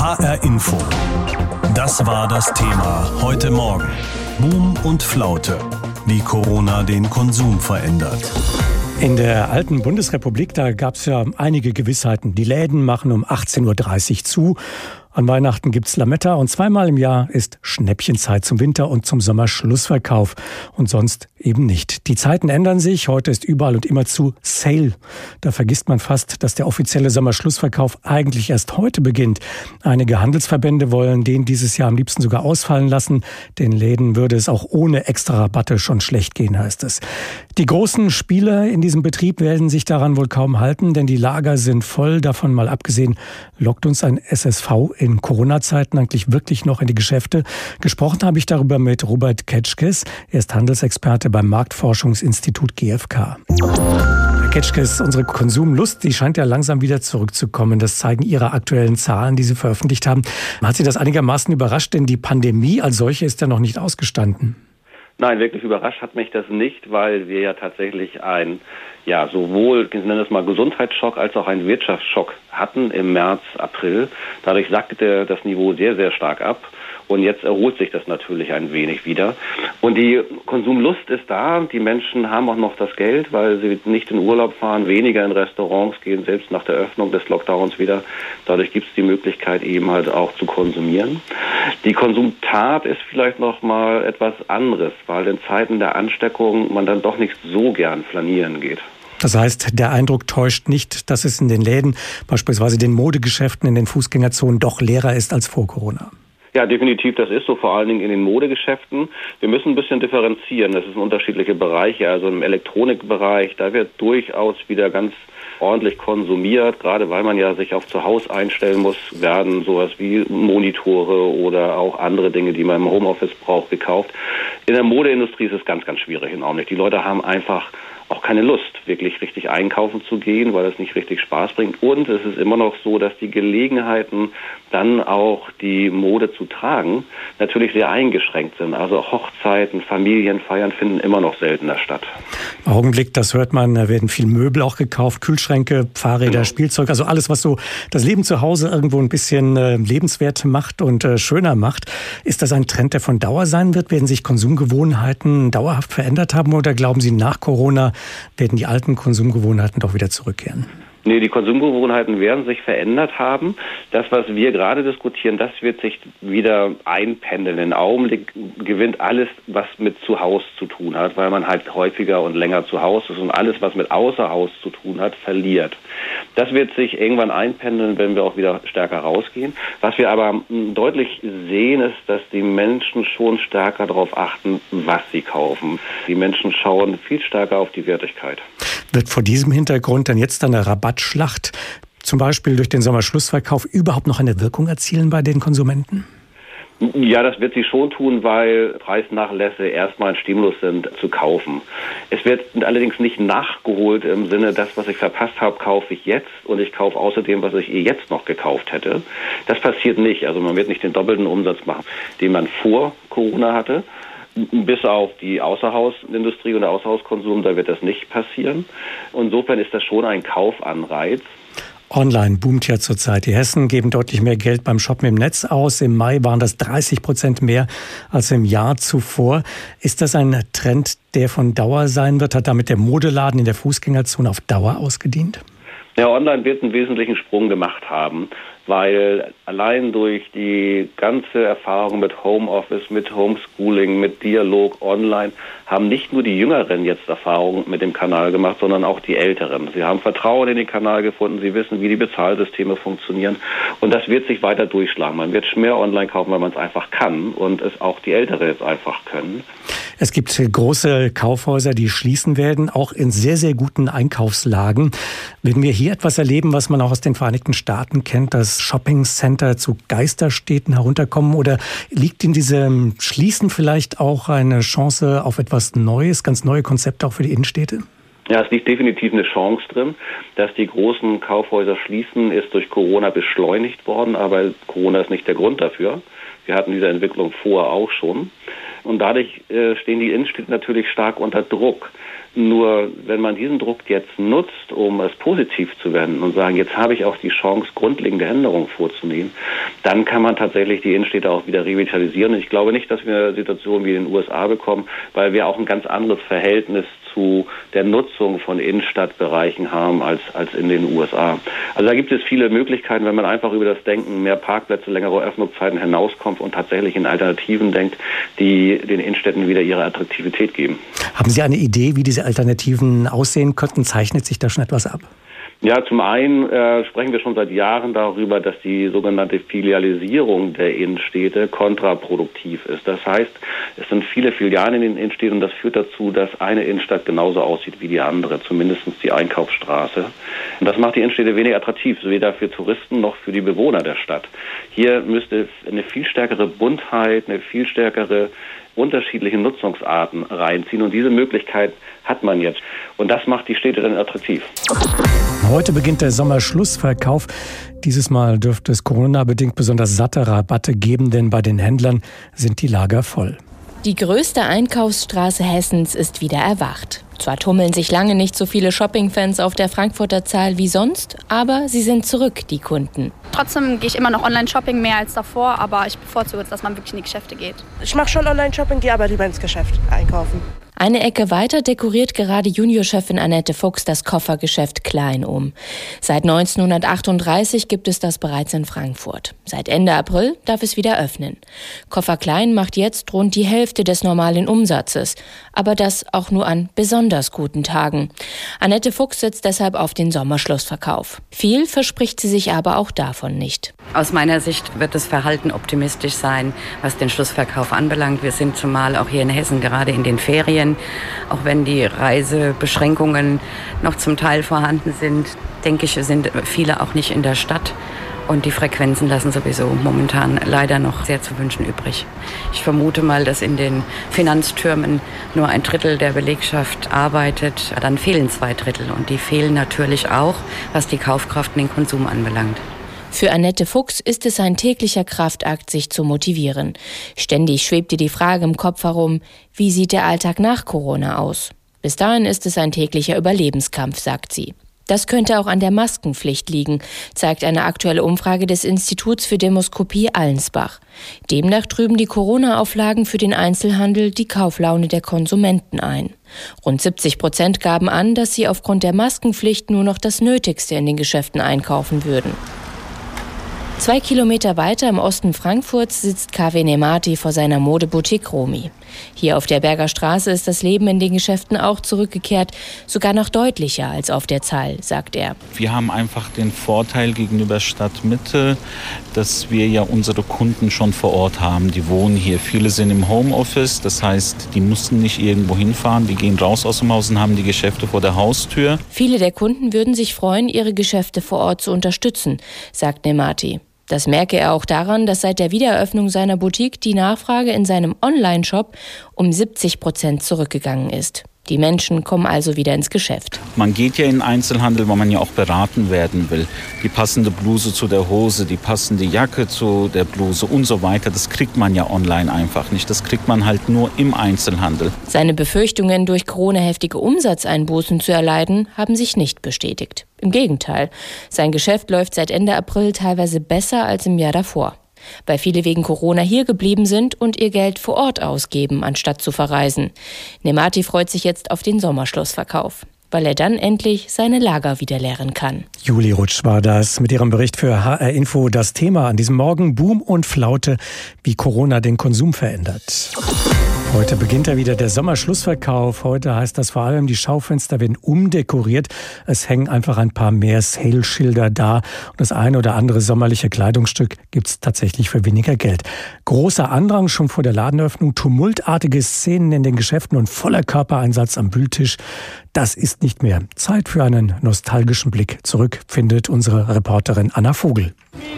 HR Info. Das war das Thema heute Morgen. Boom und Flaute. Wie Corona den Konsum verändert. In der alten Bundesrepublik, da gab es ja einige Gewissheiten. Die Läden machen um 18.30 Uhr zu. An Weihnachten gibt's Lametta und zweimal im Jahr ist Schnäppchenzeit zum Winter- und zum Sommerschlussverkauf. Und sonst eben nicht. Die Zeiten ändern sich. Heute ist überall und immerzu Sale. Da vergisst man fast, dass der offizielle Sommerschlussverkauf eigentlich erst heute beginnt. Einige Handelsverbände wollen den dieses Jahr am liebsten sogar ausfallen lassen. Den Läden würde es auch ohne extra Rabatte schon schlecht gehen, heißt es. Die großen Spieler in diesem Betrieb werden sich daran wohl kaum halten, denn die Lager sind voll. Davon mal abgesehen, lockt uns ein SSV in Corona-Zeiten eigentlich wirklich noch in die Geschäfte? Gesprochen habe ich darüber mit Robert Ketschkes. Er ist Handelsexperte beim Marktforschungsinstitut GfK. Herr Ketschkes, unsere Konsumlust, die scheint ja langsam wieder zurückzukommen. Das zeigen Ihre aktuellen Zahlen, die Sie veröffentlicht haben. Hat Sie das einigermaßen überrascht? Denn die Pandemie als solche ist ja noch nicht ausgestanden. Nein, wirklich überrascht hat mich das nicht, weil wir ja tatsächlich sowohl, ich nenne es mal Gesundheitsschock, als auch einen Wirtschaftsschock hatten im März, April. Dadurch sackte das Niveau sehr, sehr stark ab. Und jetzt erholt sich das natürlich ein wenig wieder. Und die Konsumlust ist da. Die Menschen haben auch noch das Geld, weil sie nicht in Urlaub fahren, weniger in Restaurants gehen, selbst nach der Öffnung des Lockdowns wieder. Dadurch gibt es die Möglichkeit, eben halt auch zu konsumieren. Die Konsumtat ist vielleicht noch mal etwas anderes, weil in Zeiten der Ansteckung man dann doch nicht so gern flanieren geht. Das heißt, der Eindruck täuscht nicht, dass es in den Läden, beispielsweise den Modegeschäften, in den Fußgängerzonen doch leerer ist als vor Corona. Ja, definitiv, das ist so, vor allen Dingen in den Modegeschäften. Wir müssen ein bisschen differenzieren, das sind unterschiedliche Bereiche, also im Elektronikbereich, da wird durchaus wieder ganz ordentlich konsumiert, gerade weil man ja sich auf zu Hause einstellen muss, werden sowas wie Monitore oder auch andere Dinge, die man im Homeoffice braucht, gekauft. In der Modeindustrie ist es ganz, ganz schwierig im Augenblick. Die Leute haben einfach auch keine Lust, wirklich richtig einkaufen zu gehen, weil das nicht richtig Spaß bringt. Und es ist immer noch so, dass die Gelegenheiten, dann auch die Mode zu tragen, natürlich sehr eingeschränkt sind. Also Hochzeiten, Familienfeiern finden immer noch seltener statt. Im Augenblick, das hört man, da werden viel Möbel auch gekauft, Kühlschränke, Fahrräder, genau. Spielzeug, also alles, was so das Leben zu Hause irgendwo ein bisschen lebenswert macht und schöner macht. Ist das ein Trend, der von Dauer sein wird? Werden sich Konsumgewohnheiten dauerhaft verändert haben oder glauben Sie, nach Corona werden die alten Konsumgewohnheiten doch wieder zurückkehren? Nee, die Konsumgewohnheiten werden sich verändert haben. Das, was wir gerade diskutieren, das wird sich wieder einpendeln. Im Augenblick gewinnt alles, was mit zu Hause zu tun hat, weil man halt häufiger und länger zu Hause ist und alles, was mit außer Haus zu tun hat, verliert. Das wird sich irgendwann einpendeln, wenn wir auch wieder stärker rausgehen. Was wir aber deutlich sehen, ist, dass die Menschen schon stärker darauf achten, was sie kaufen. Die Menschen schauen viel stärker auf die Wertigkeit. Wird vor diesem Hintergrund dann jetzt eine Rabattschlacht, zum Beispiel durch den Sommerschlussverkauf, überhaupt noch eine Wirkung erzielen bei den Konsumenten? Ja, das wird sie schon tun, weil Preisnachlässe erstmal ein Stimulus sind, zu kaufen. Es wird allerdings nicht nachgeholt im Sinne, das, was ich verpasst habe, kaufe ich jetzt und ich kaufe außerdem, was ich jetzt noch gekauft hätte. Das passiert nicht. Also man wird nicht den doppelten Umsatz machen, den man vor Corona hatte. Bis auf die Außerhausindustrie und der Außerhauskonsum, da wird das nicht passieren. Insofern ist das schon ein Kaufanreiz. Online boomt ja zurzeit. Die Hessen geben deutlich mehr Geld beim Shoppen im Netz aus. Im Mai waren das 30% mehr als im Jahr zuvor. Ist das ein Trend, der von Dauer sein wird? Hat damit der Modeladen in der Fußgängerzone auf Dauer ausgedient? Ja, online wird einen wesentlichen Sprung gemacht haben, weil allein durch die ganze Erfahrung mit Homeoffice, mit Homeschooling, mit Dialog online haben nicht nur die Jüngeren jetzt Erfahrungen mit dem Kanal gemacht, sondern auch die Älteren. Sie haben Vertrauen in den Kanal gefunden, sie wissen, wie die Bezahlsysteme funktionieren und das wird sich weiter durchschlagen. Man wird mehr online kaufen, weil man es einfach kann und es auch die Älteren jetzt einfach können. Es gibt große Kaufhäuser, die schließen werden, auch in sehr, sehr guten Einkaufslagen. Werden wir hier etwas erleben, was man auch aus den Vereinigten Staaten kennt, dass Shoppingcenter zu Geisterstädten herunterkommen? Oder liegt in diesem Schließen vielleicht auch eine Chance auf etwas Neues, ganz neue Konzepte auch für die Innenstädte? Ja, es liegt definitiv eine Chance drin. Dass die großen Kaufhäuser schließen, ist durch Corona beschleunigt worden, aber Corona ist nicht der Grund dafür. Wir hatten diese Entwicklung vorher auch schon. Und dadurch stehen die Innenstädte natürlich stark unter Druck. Nur wenn man diesen Druck jetzt nutzt, um es positiv zu wenden und sagen, jetzt habe ich auch die Chance, grundlegende Änderungen vorzunehmen, dann kann man tatsächlich die Innenstädte auch wieder revitalisieren. Und ich glaube nicht, dass wir eine Situation wie in den USA bekommen, weil wir auch ein ganz anderes Verhältnis zu der Nutzung von Innenstadtbereichen haben als in den USA. Also da gibt es viele Möglichkeiten, wenn man einfach über das Denken, mehr Parkplätze, längere Öffnungszeiten hinauskommt und tatsächlich in Alternativen denkt, die den Innenstädten wieder ihre Attraktivität geben. Haben Sie eine Idee, wie diese Alternativen aussehen könnten? Zeichnet sich da schon etwas ab? Ja, zum einen sprechen wir schon seit Jahren darüber, dass die sogenannte Filialisierung der Innenstädte kontraproduktiv ist. Das heißt, es sind viele Filialen in den Innenstädten und das führt dazu, dass eine Innenstadt genauso aussieht wie die andere, zumindest die Einkaufsstraße. Und das macht die Innenstädte weniger attraktiv, weder für Touristen noch für die Bewohner der Stadt. Hier müsste eine viel stärkere Buntheit, eine viel stärkere unterschiedliche Nutzungsarten reinziehen und diese Möglichkeit hat man jetzt. Und das macht die Städte dann attraktiv. Heute beginnt der Sommerschlussverkauf. Dieses Mal dürfte es Corona-bedingt besonders satte Rabatte geben, denn bei den Händlern sind die Lager voll. Die größte Einkaufsstraße Hessens ist wieder erwacht. Zwar tummeln sich lange nicht so viele Shopping-Fans auf der Frankfurter Zahl wie sonst, aber sie sind zurück, die Kunden. Trotzdem gehe ich immer noch Online-Shopping mehr als davor, aber ich bevorzuge es, dass man wirklich in die Geschäfte geht. Ich mache schon Online-Shopping, gehe aber lieber ins Geschäft einkaufen. Eine Ecke weiter dekoriert gerade Juniorchefin Annette Fuchs das Koffergeschäft klein um. Seit 1938 gibt es das bereits in Frankfurt. Seit Ende April darf es wieder öffnen. Koffer klein macht jetzt rund die Hälfte des normalen Umsatzes, aber das auch nur an besonders guten Tagen. Annette Fuchs setzt deshalb auf den Sommerschlussverkauf. Viel verspricht sie sich aber auch davon nicht. Aus meiner Sicht wird das Verhalten optimistisch sein, was den Schlussverkauf anbelangt. Wir sind zumal auch hier in Hessen gerade in den Ferien. Auch wenn die Reisebeschränkungen noch zum Teil vorhanden sind, denke ich, sind viele auch nicht in der Stadt. Und die Frequenzen lassen sowieso momentan leider noch sehr zu wünschen übrig. Ich vermute mal, dass in den Finanztürmen nur 1/3 der Belegschaft arbeitet. Dann fehlen 2/3 und die fehlen natürlich auch, was die Kaufkraft und den Konsum anbelangt. Für Annette Fuchs ist es ein täglicher Kraftakt, sich zu motivieren. Ständig schwebt ihr die Frage im Kopf herum, wie sieht der Alltag nach Corona aus? Bis dahin ist es ein täglicher Überlebenskampf, sagt sie. Das könnte auch an der Maskenpflicht liegen, zeigt eine aktuelle Umfrage des Instituts für Demoskopie Allensbach. Demnach trüben die Corona-Auflagen für den Einzelhandel die Kauflaune der Konsumenten ein. Rund 70% gaben an, dass sie aufgrund der Maskenpflicht nur noch das Nötigste in den Geschäften einkaufen würden. 2 Kilometer weiter im Osten Frankfurts sitzt KW Nemati vor seiner Modeboutique Romy. Hier auf der Berger Straße ist das Leben in den Geschäften auch zurückgekehrt, sogar noch deutlicher als auf der Zahl, sagt er. Wir haben einfach den Vorteil gegenüber Stadtmitte, dass wir ja unsere Kunden schon vor Ort haben. Die wohnen hier. Viele sind im Homeoffice, das heißt, die mussten nicht irgendwo hinfahren. Die gehen raus aus dem Haus und haben die Geschäfte vor der Haustür. Viele der Kunden würden sich freuen, ihre Geschäfte vor Ort zu unterstützen, sagt Nemati. Das merke er auch daran, dass seit der Wiedereröffnung seiner Boutique die Nachfrage in seinem Online-Shop um 70% zurückgegangen ist. Die Menschen kommen also wieder ins Geschäft. Man geht ja in den Einzelhandel, weil man ja auch beraten werden will. Die passende Bluse zu der Hose, die passende Jacke zu der Bluse und so weiter. Das kriegt man ja online einfach nicht. Das kriegt man halt nur im Einzelhandel. Seine Befürchtungen, durch Corona heftige Umsatzeinbußen zu erleiden, haben sich nicht bestätigt. Im Gegenteil, sein Geschäft läuft seit Ende April teilweise besser als im Jahr davor. Weil viele wegen Corona hier geblieben sind und ihr Geld vor Ort ausgeben, anstatt zu verreisen. Nemati freut sich jetzt auf den Sommerschlussverkauf, weil er dann endlich seine Lager wieder leeren kann. Juli Rutsch war das mit ihrem Bericht für HR Info. Das Thema an diesem Morgen: Boom und Flaute, wie Corona den Konsum verändert. Heute beginnt ja wieder der Sommerschlussverkauf. Heute heißt das vor allem, die Schaufenster werden umdekoriert. Es hängen einfach ein paar mehr Sale-Schilder da. Und das eine oder andere sommerliche Kleidungsstück gibt's tatsächlich für weniger Geld. Großer Andrang schon vor der Ladenöffnung, tumultartige Szenen in den Geschäften und voller Körpereinsatz am Bühltisch. Das ist nicht mehr. Zeit für einen nostalgischen Blick zurück, findet unsere Reporterin Anna Vogel.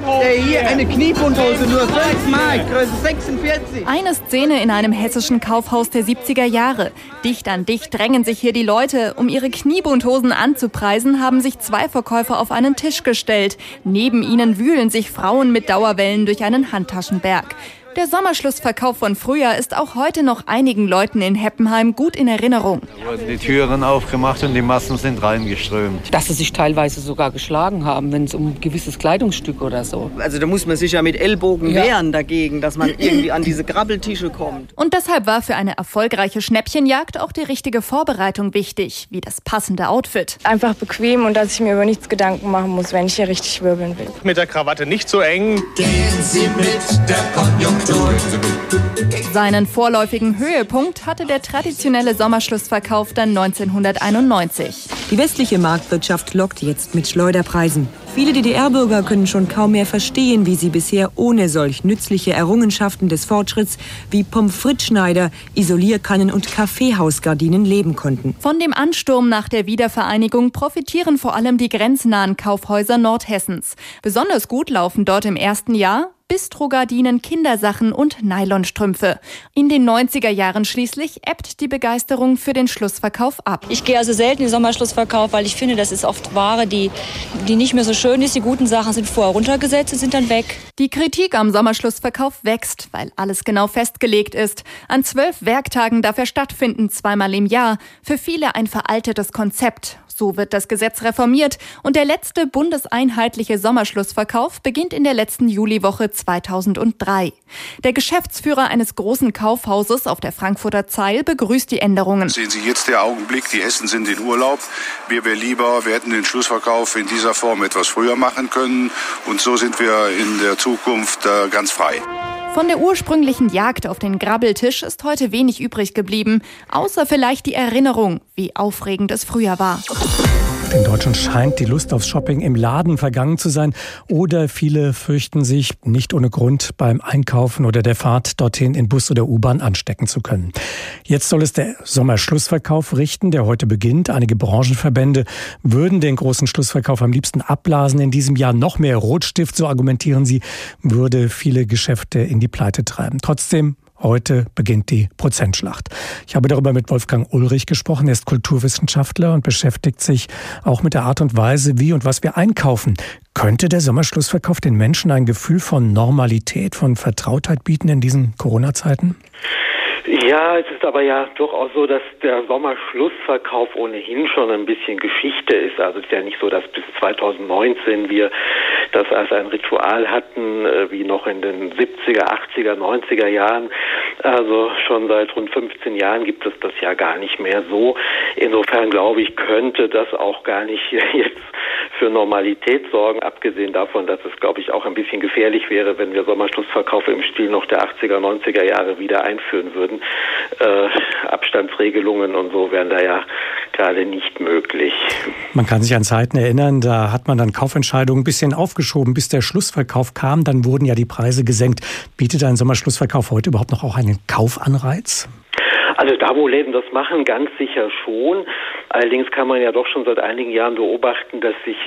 Hier eine Kniebundhose, nur 5 Mark, Größe 46. Eine Szene in einem hessischen Kaufhaus der 70er Jahre. Dicht an dicht drängen sich hier die Leute. Um ihre Kniebundhosen anzupreisen, haben sich 2 Verkäufer auf einen Tisch gestellt. Neben ihnen wühlen sich Frauen mit Dauerwellen durch einen Handtaschenberg. Der Sommerschlussverkauf von früher ist auch heute noch einigen Leuten in Heppenheim gut in Erinnerung. Da wurden die Türen aufgemacht und die Massen sind reingeströmt. Dass sie sich teilweise sogar geschlagen haben, wenn es um ein gewisses Kleidungsstück oder so. Also da muss man sich ja mit Ellbogen wehren dagegen, dass man irgendwie an diese Grabbeltische kommt. Und deshalb war für eine erfolgreiche Schnäppchenjagd auch die richtige Vorbereitung wichtig, wie das passende Outfit. Einfach bequem und dass ich mir über nichts Gedanken machen muss, wenn ich hier richtig wirbeln will. Mit der Krawatte nicht so eng. Gehen Sie mit der Konjunktur. Seinen vorläufigen Höhepunkt hatte der traditionelle Sommerschlussverkauf dann 1991. Die westliche Marktwirtschaft lockt jetzt mit Schleuderpreisen. Viele DDR-Bürger können schon kaum mehr verstehen, wie sie bisher ohne solch nützliche Errungenschaften des Fortschritts wie Pommes-frites-Schneider, Isolierkannen und Kaffeehausgardinen leben konnten. Von dem Ansturm nach der Wiedervereinigung profitieren vor allem die grenznahen Kaufhäuser Nordhessens. Besonders gut laufen dort im ersten Jahr Bistrogardinen, Kindersachen und Nylonstrümpfe. In den 90er Jahren schließlich ebbt die Begeisterung für den Schlussverkauf ab. Ich gehe also selten in den Sommerschlussverkauf, weil ich finde, das ist oft Ware, die nicht mehr so schön ist. Die guten Sachen sind vorher runtergesetzt und sind dann weg. Die Kritik am Sommerschlussverkauf wächst, weil alles genau festgelegt ist. An 12 Werktagen darf er stattfinden, zweimal im Jahr. Für viele ein veraltetes Konzept. So wird das Gesetz reformiert und der letzte bundeseinheitliche Sommerschlussverkauf beginnt in der letzten Juliwoche 2003. Der Geschäftsführer eines großen Kaufhauses auf der Frankfurter Zeil begrüßt die Änderungen. Sehen Sie jetzt der Augenblick, die Hessen sind in Urlaub. Wir hätten den Schlussverkauf in dieser Form etwas früher machen können und so sind wir in der Zukunft ganz frei. Von der ursprünglichen Jagd auf den Grabbeltisch ist heute wenig übrig geblieben, außer vielleicht die Erinnerung, wie aufregend es früher war. Den Deutschen scheint die Lust aufs Shopping im Laden vergangen zu sein. Oder viele fürchten sich, nicht ohne Grund beim Einkaufen oder der Fahrt dorthin in Bus oder U-Bahn anstecken zu können. Jetzt soll es der Sommerschlussverkauf richten, der heute beginnt. Einige Branchenverbände würden den großen Schlussverkauf am liebsten abblasen. In diesem Jahr noch mehr Rotstift, so argumentieren sie, würde viele Geschäfte in die Pleite treiben. Trotzdem, heute beginnt die Prozentschlacht. Ich habe darüber mit Wolfgang Ulrich gesprochen. Er ist Kulturwissenschaftler und beschäftigt sich auch mit der Art und Weise, wie und was wir einkaufen. Könnte der Sommerschlussverkauf den Menschen ein Gefühl von Normalität, von Vertrautheit bieten in diesen Corona-Zeiten? Ja, es ist aber ja durchaus so, dass der Sommerschlussverkauf ohnehin schon ein bisschen Geschichte ist. Also es ist ja nicht so, dass bis 2019 wir das als ein Ritual hatten, wie noch in den 70er, 80er, 90er Jahren. Also schon seit rund 15 Jahren gibt es das ja gar nicht mehr so. Insofern glaube ich, könnte das auch gar nicht jetzt für Normalität sorgen, abgesehen davon, dass es, glaube ich, auch ein bisschen gefährlich wäre, wenn wir Sommerschlussverkäufe im Stil noch der 80er, 90er Jahre wieder einführen würden. Abstandsregelungen und so wären da ja gerade nicht möglich. Man kann sich an Zeiten erinnern, da hat man dann Kaufentscheidungen ein bisschen aufgeschoben, bis der Schlussverkauf kam. Dann wurden ja die Preise gesenkt. Bietet ein Sommerschlussverkauf heute überhaupt noch auch einen Kaufanreiz? Also da, wo Läden das machen, ganz sicher schon. Allerdings kann man ja doch schon seit einigen Jahren beobachten, dass sich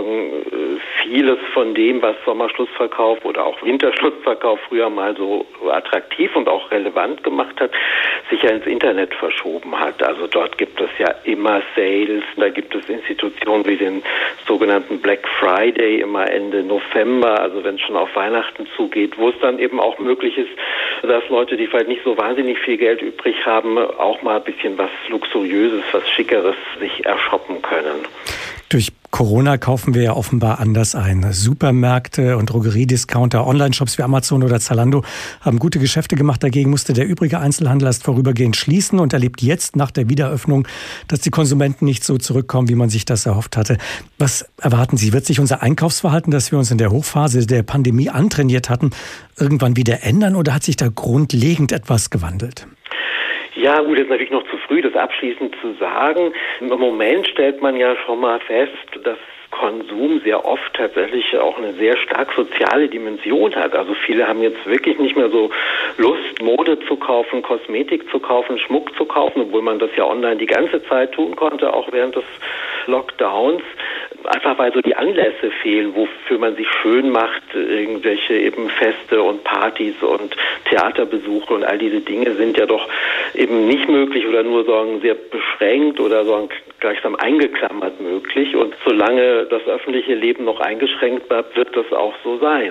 vieles von dem, was Sommerschlussverkauf oder auch Winterschlussverkauf früher mal so attraktiv und auch relevant gemacht hat, sich ja ins Internet verschoben hat. Also dort gibt es ja immer Sales, da gibt es Institutionen wie den sogenannten Black Friday immer Ende November, also wenn es schon auf Weihnachten zugeht, wo es dann eben auch möglich ist, dass Leute, die vielleicht nicht so wahnsinnig viel Geld übrig haben, auch mal ein bisschen was Luxuriöses, was Schickeres sich ershoppen können. Durch Corona kaufen wir ja offenbar anders ein. Supermärkte und Drogeriediscounter, Online-Shops wie Amazon oder Zalando haben gute Geschäfte gemacht. Dagegen musste der übrige Einzelhandel erst vorübergehend schließen und erlebt jetzt nach der Wiederöffnung, dass die Konsumenten nicht so zurückkommen, wie man sich das erhofft hatte. Was erwarten Sie? Wird sich unser Einkaufsverhalten, das wir uns in der Hochphase der Pandemie antrainiert hatten, irgendwann wieder ändern oder hat sich da grundlegend etwas gewandelt? Ja, gut, es ist natürlich noch zu früh, das abschließend zu sagen. Im Moment stellt man ja schon mal fest, dass Konsum sehr oft tatsächlich auch eine sehr stark soziale Dimension hat. Also viele haben jetzt wirklich nicht mehr so Lust, Mode zu kaufen, Kosmetik zu kaufen, Schmuck zu kaufen, obwohl man das ja online die ganze Zeit tun konnte, auch während des Lockdowns. Einfach weil so die Anlässe fehlen, wofür man sich schön macht, irgendwelche eben Feste und Partys und Theaterbesuche und all diese Dinge sind ja doch eben nicht möglich oder nur sehr beschränkt oder gleichsam eingeklammert möglich. Und solange das öffentliche Leben noch eingeschränkt bleibt, wird das auch so sein.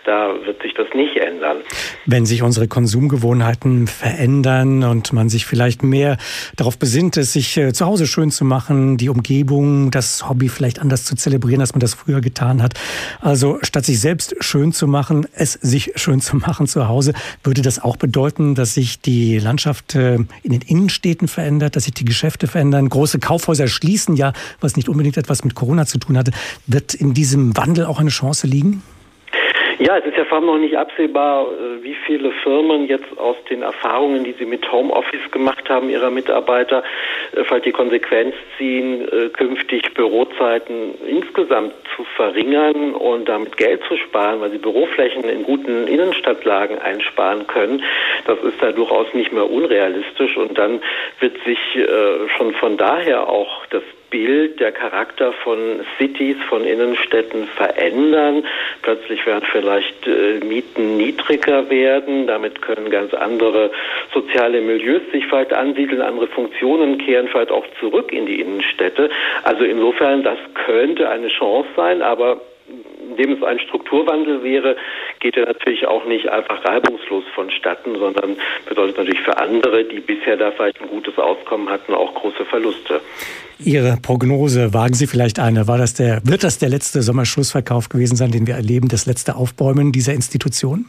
Da wird sich das nicht ändern. Wenn sich unsere Konsumgewohnheiten verändern und man sich vielleicht mehr darauf besinnt, es sich zu Hause schön zu machen, die Umgebung, das Hobby vielleicht anders zu zelebrieren, als man das früher getan hat. Also statt sich selbst schön zu machen, es sich schön zu machen zu Hause, würde das auch bedeuten, dass sich die Landschaft in den Innenstädten verändert, dass sich die Geschäfte verändern. Große Kaufhäuser schließen ja, was nicht unbedingt etwas mit Corona zu tun hatte. Wird in diesem Wandel auch eine Chance liegen? Ja, es ist ja vor allem noch nicht absehbar, wie viele Firmen jetzt aus den Erfahrungen, die sie mit Homeoffice gemacht haben, ihrer Mitarbeiter, vielleicht die Konsequenz ziehen, künftig Bürozeiten insgesamt zu verringern und damit Geld zu sparen, weil sie Büroflächen in guten Innenstadtlagen einsparen können. Das ist da durchaus nicht mehr unrealistisch und dann wird sich schon von daher auch das Bild, der Charakter von Cities, von Innenstädten verändern. Plötzlich werden vielleicht Mieten niedriger werden. Damit können ganz andere soziale Milieus sich vielleicht ansiedeln, andere Funktionen kehren vielleicht auch zurück in die Innenstädte. Also insofern, das könnte eine Chance sein, aber indem es ein Strukturwandel wäre, geht er natürlich auch nicht einfach reibungslos vonstatten, sondern bedeutet natürlich für andere, die bisher da vielleicht ein gutes Auskommen hatten, auch große Verluste. Ihre Prognose, wagen Sie vielleicht eine, wird das der letzte Sommerschlussverkauf gewesen sein, den wir erleben, das letzte Aufbäumen dieser Institution?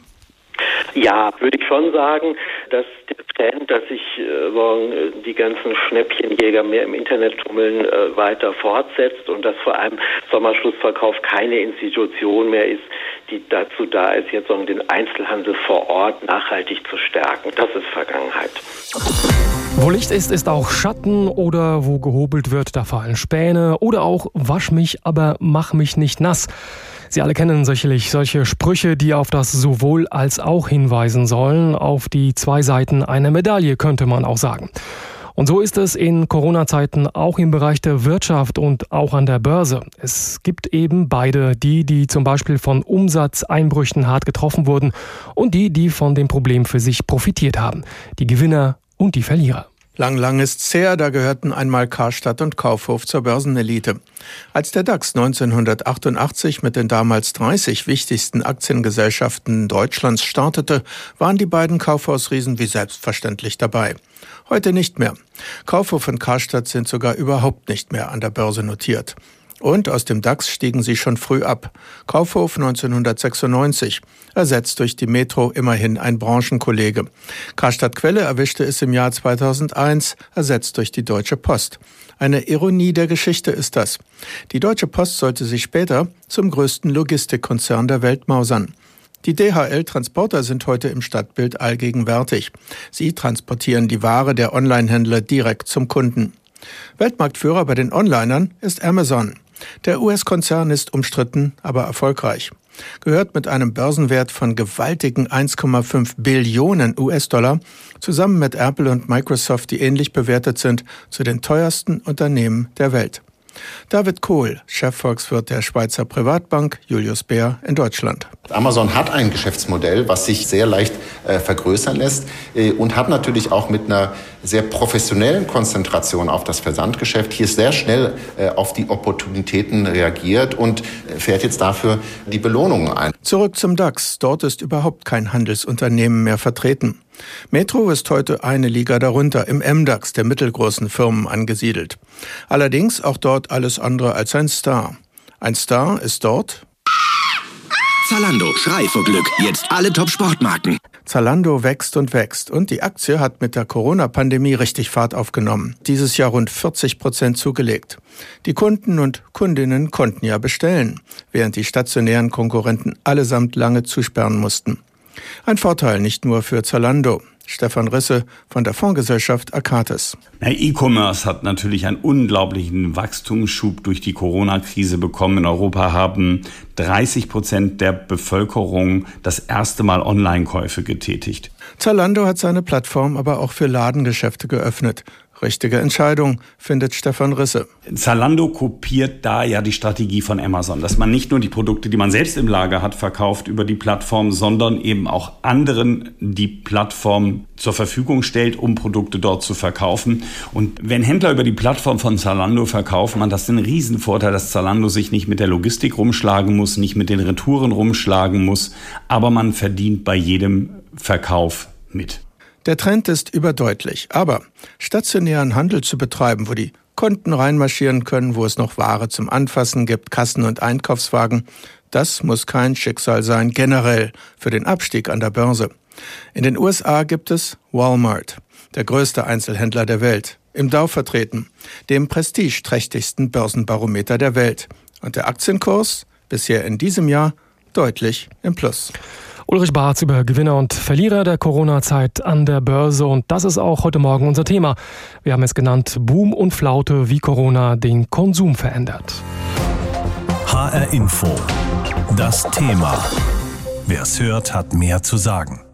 Ja, würde ich schon sagen, dass der Trend, dass sich die ganzen Schnäppchenjäger mehr im Internet tummeln, weiter fortsetzt und dass vor allem Sommerschlussverkauf keine Institution mehr ist, die dazu da ist, jetzt den Einzelhandel vor Ort nachhaltig zu stärken. Das ist Vergangenheit. Wo Licht ist, ist auch Schatten, oder wo gehobelt wird, da fallen Späne, oder auch wasch mich, aber mach mich nicht nass. Sie alle kennen sicherlich solche Sprüche, die auf das sowohl als auch hinweisen sollen, auf die zwei Seiten einer Medaille, könnte man auch sagen. Und so ist es in Corona-Zeiten auch im Bereich der Wirtschaft und auch an der Börse. Es gibt eben beide, die zum Beispiel von Umsatzeinbrüchen hart getroffen wurden, und die von dem Problem für sich profitiert haben. Die Gewinner und die Verlierer. Lang ist's her, da gehörten einmal Karstadt und Kaufhof zur Börsenelite. Als der DAX 1988 mit den damals 30 wichtigsten Aktiengesellschaften Deutschlands startete, waren die beiden Kaufhausriesen wie selbstverständlich dabei. Heute nicht mehr. Kaufhof und Karstadt sind sogar überhaupt nicht mehr an der Börse notiert. Und aus dem DAX stiegen sie schon früh ab. Kaufhof 1996, ersetzt durch die Metro, immerhin ein Branchenkollege. Karstadt Quelle erwischte es im Jahr 2001, ersetzt durch die Deutsche Post. Eine Ironie der Geschichte ist das. Die Deutsche Post sollte sich später zum größten Logistikkonzern der Welt mausern. Die DHL-Transporter sind heute im Stadtbild allgegenwärtig. Sie transportieren die Ware der Onlinehändler direkt zum Kunden. Weltmarktführer bei den Onlinern ist Amazon. Der US-Konzern ist umstritten, aber erfolgreich. Gehört mit einem Börsenwert von gewaltigen 1,5 Billionen US-Dollar, zusammen mit Apple und Microsoft, die ähnlich bewertet sind, zu den teuersten Unternehmen der Welt. David Kohl, Chefvolkswirt der Schweizer Privatbank Julius Baer in Deutschland. Amazon hat ein Geschäftsmodell, was sich sehr leicht vergrößern lässt und hat natürlich auch mit einer sehr professionellen Konzentration auf das Versandgeschäft hier sehr schnell auf die Opportunitäten reagiert und fährt jetzt dafür die Belohnungen ein. Zurück zum DAX. Dort ist überhaupt kein Handelsunternehmen mehr vertreten. Metro ist heute eine Liga darunter, im MDAX der mittelgroßen Firmen angesiedelt. Allerdings auch dort alles andere als ein Star. Ein Star ist dort Zalando, Schrei vor Glück, jetzt alle Top-Sportmarken. Zalando wächst und die Aktie hat mit der Corona-Pandemie richtig Fahrt aufgenommen. Dieses Jahr rund 40% zugelegt. Die Kunden und Kundinnen konnten ja bestellen, während die stationären Konkurrenten allesamt lange zusperren mussten. Ein Vorteil nicht nur für Zalando. Stefan Risse von der Fondsgesellschaft Akates. E-Commerce hat natürlich einen unglaublichen Wachstumsschub durch die Corona-Krise bekommen. In Europa haben 30% der Bevölkerung das erste Mal Online-Käufe getätigt. Zalando hat seine Plattform aber auch für Ladengeschäfte geöffnet. Richtige Entscheidung, findet Stefan Risse. Zalando kopiert da ja die Strategie von Amazon, dass man nicht nur die Produkte, die man selbst im Lager hat, verkauft über die Plattform, sondern eben auch anderen die Plattform zur Verfügung stellt, um Produkte dort zu verkaufen. Und wenn Händler über die Plattform von Zalando verkaufen, man das ist ein Riesenvorteil, dass Zalando sich nicht mit der Logistik rumschlagen muss, nicht mit den Retouren rumschlagen muss, aber man verdient bei jedem Verkauf mit. Der Trend ist überdeutlich, aber stationären Handel zu betreiben, wo die Kunden reinmarschieren können, wo es noch Ware zum Anfassen gibt, Kassen und Einkaufswagen, das muss kein Schicksal sein, generell für den Abstieg an der Börse. In den USA gibt es Walmart, der größte Einzelhändler der Welt, im Dow vertreten, dem prestigeträchtigsten Börsenbarometer der Welt. Und der Aktienkurs bisher in diesem Jahr deutlich im Plus. Ulrich Barz über Gewinner und Verlierer der Corona-Zeit an der Börse. Und das ist auch heute Morgen unser Thema. Wir haben es genannt Boom und Flaute, wie Corona den Konsum verändert. HR Info. Das Thema. Wer es hört, hat mehr zu sagen.